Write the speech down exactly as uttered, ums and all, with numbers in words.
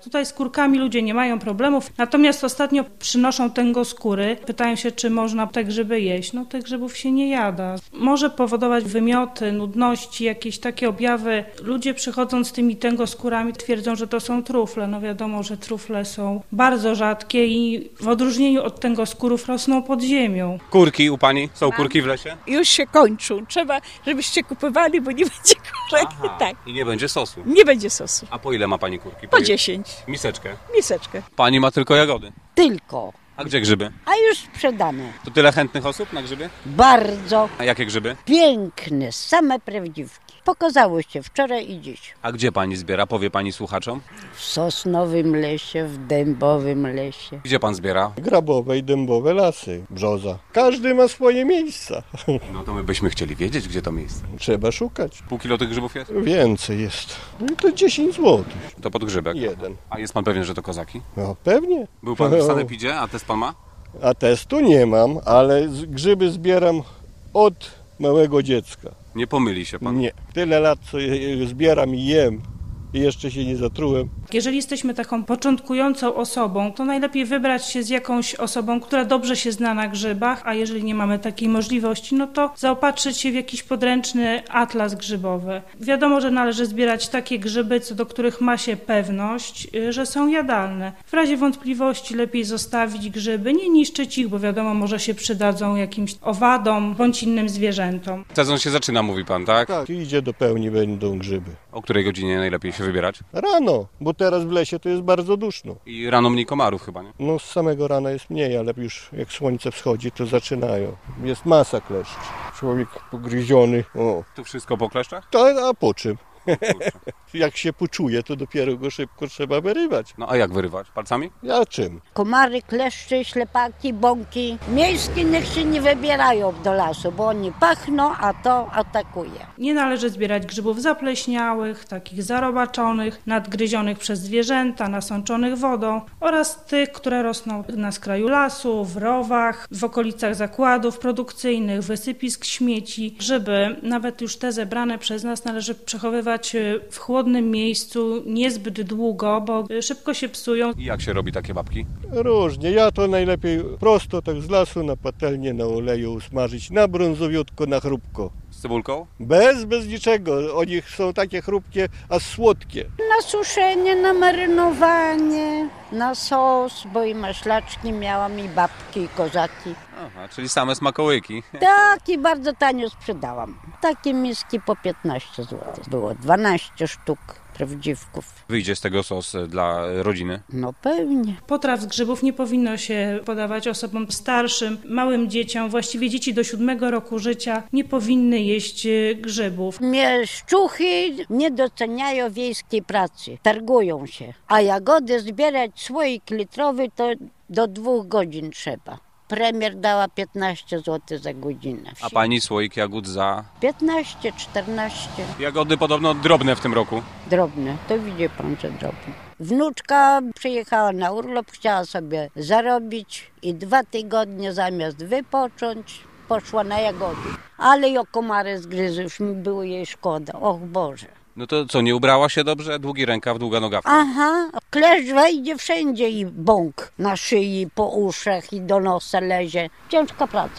Tutaj z kurkami ludzie nie mają problemów, natomiast ostatnio przynoszą tęgoskóry. Pytają się, czy można te grzyby jeść. No tych grzybów się nie jada. Może powodować wymioty, nudności, jakieś takie objawy. Ludzie przychodząc z tymi tęgoskórami twierdzą, że to są trufle. No wiadomo, że trufle są bardzo rzadkie i w odróżnieniu od tęgoskórów rosną pod ziemią. Kurki u pani? Są kurki w lesie? Już się kończą. Trzeba, żebyście kupowali, bo nie będzie kurek. Aha. Tak. I nie będzie sosu. Nie będzie sosu. A po ile ma pani kurki? Po ile? dziesięć. Miseczkę. Miseczkę. Pani ma tylko jagody. Tylko. A gdzie grzyby? A już sprzedane. To tyle chętnych osób na grzyby? Bardzo A jakie grzyby? piękne, same prawdziwki. Pokazało się wczoraj i dziś. A gdzie pani zbiera? Powie pani słuchaczom? W sosnowym lesie, w dębowym lesie. Gdzie pan zbiera? Grabowe i dębowe lasy, brzoza. Każdy ma swoje miejsca. No to my byśmy chcieli wiedzieć, gdzie to miejsce. Trzeba szukać. Pół kilo tych grzybów jest? Więcej jest. No to dziesięć złotych. To pod grzybek. Jeden. A jest pan pewien, że to kozaki? No pewnie. Był pan w sanepidzie, a test pan ma? A testu nie mam, ale z- grzyby zbieram od małego dziecka. Nie pomyli się pan. Nie. Tyle lat co je- je zbieram i jem. I jeszcze się nie zatrułem. Jeżeli jesteśmy taką początkującą osobą, to najlepiej wybrać się z jakąś osobą, która dobrze się zna na grzybach, a jeżeli nie mamy takiej możliwości, no to zaopatrzyć się w jakiś podręczny atlas grzybowy. Wiadomo, że należy zbierać takie grzyby, co do których ma się pewność, y, że są jadalne. W razie wątpliwości lepiej zostawić grzyby, nie niszczyć ich, bo wiadomo, może się przydadzą jakimś owadom bądź innym zwierzętom. Sezon się zaczyna, mówi pan, tak? Tak, idzie do pełni, będą grzyby. O której godzinie najlepiej się wybierać? Rano, bo teraz w lesie to jest bardzo duszno. I rano mniej komarów chyba, nie? No z samego rana jest mniej, ale już jak słońce wschodzi, to zaczynają. Jest masa kleszczy. Człowiek pogryziony. O. Tu wszystko po kleszczach? To, a po czym? Kurczę. Jak się poczuje, to dopiero go szybko trzeba wyrywać. No a jak wyrywać? Palcami? Ja czym? Komary, kleszcze, ślepaki, bąki. Miejskie niech się nie wybierają do lasu, bo oni pachną, a to atakuje. Nie należy zbierać grzybów zapleśniałych, takich zarobaczonych, nadgryzionych przez zwierzęta, nasączonych wodą oraz tych, które rosną na skraju lasu, w rowach, w okolicach zakładów produkcyjnych, wysypisk śmieci. Grzyby, nawet już te zebrane przez nas, należy przechowywać w chłodnym miejscu niezbyt długo, bo szybko się psują. I jak się robi takie babki? Różnie. Ja to najlepiej prosto tak z lasu na patelnię, na oleju usmażyć, na brązowiutko, na chrupko. Z cebulką? Bez, bez niczego. Oni są takie chrupkie, a słodkie. Na suszenie, na marynowanie, na sos, bo i maślaczki miałam, i babki, i kozaki. Aha, czyli same smakołyki. Tak, i bardzo tanio sprzedałam. Takie miski po piętnaście złotych. Było dwanaście sztuk prawdziwków. Wyjdzie z tego sos dla rodziny. No pewnie. Potraw z grzybów nie powinno się podawać osobom starszym, małym dzieciom. Właściwie dzieci do siódmego roku życia nie powinny jeść e, grzybów. Mieszczuchy nie doceniają wiejskiej pracy, targują się. A jagody zbierać słoik litrowy to do dwóch godzin trzeba. Premier dała piętnaście złotych za godzinę. A pani słoik jagód za... piętnaście, czternaście. Jagody podobno drobne w tym roku. Drobne, to widzi pan, że drobne. Wnuczka przyjechała na urlop, chciała sobie zarobić i dwa tygodnie zamiast wypocząć, poszła na jagody. Ale ją komary zgryzły, już mi było jej szkoda. Och Boże. No to co, nie ubrała się dobrze? Długi rękaw, długa nogawka. Aha, kleszcz wejdzie wszędzie i bąk na szyi, po uszach i do nosa lezie. Ciężka praca.